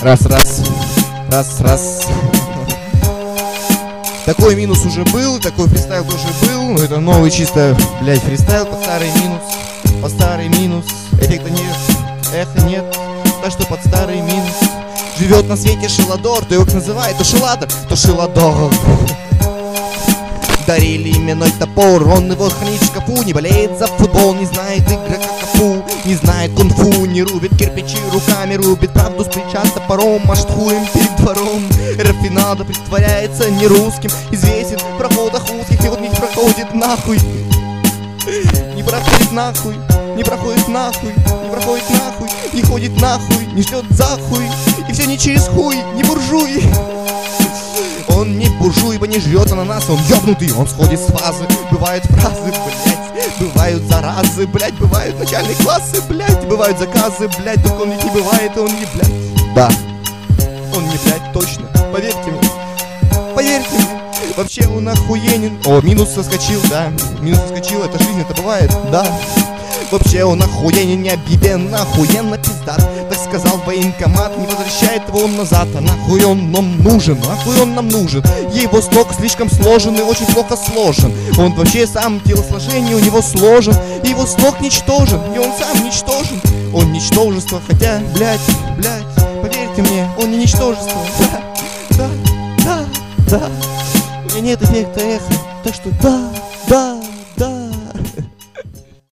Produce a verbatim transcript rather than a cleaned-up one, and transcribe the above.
Раз, раз, раз, раз. Такой минус уже был, такой фристайл тоже был. Но это новый чисто, блядь, фристайл под старый минус. Под старый минус. Эффекта нет, эхо нет. Так что под старый минус. Живет на свете Шеладор, то его называют то Шеладор, то Шеладор. Дарили именной топор, он его хранит в шкафу. Не болеет за футбол, не знает игрока Кафу. Не знает кунг-фу, не рубит кирпичи руками, рубит правду с плеча топором, машет хуем перед двором. Рафинадо притворяется не русским, известен в проходах узких, и вот не проходит нахуй. Не проходит нахуй, не проходит нахуй, не проходит нахуй, не ходит нахуй, не ждет захуй. И все не через хуй, не буржуй. Он не буржуй, ибо не жрет ананас, он ёбнутый, он сходит с фазы. Бывают фразы, блять, бывают заразы, блять, бывают начальные классы, блять, бывают заказы, блять, только он ведь не бывает, и он не блять. Да, он не блять, точно, поверьте мне, поверьте мне. Вообще он охуенен. О, минус соскочил, да, минус соскочил, это жизнь, это бывает, да. Вообще он охуенен, необъебенно, охуенно пиздат. Так сказал военкомат, не возвращает его он назад. А нахуй он нам нужен, нахуй он нам нужен. Его слог слишком сложен и очень плохо сложен. Он вообще сам телосложение у него сложен. И его слог ничтожен, и он сам ничтожен. Он ничтожество, хотя, блять, блять, поверьте мне, он не ничтожество. Да, да, да, да. У меня нет эффекта эхо, так что да, да.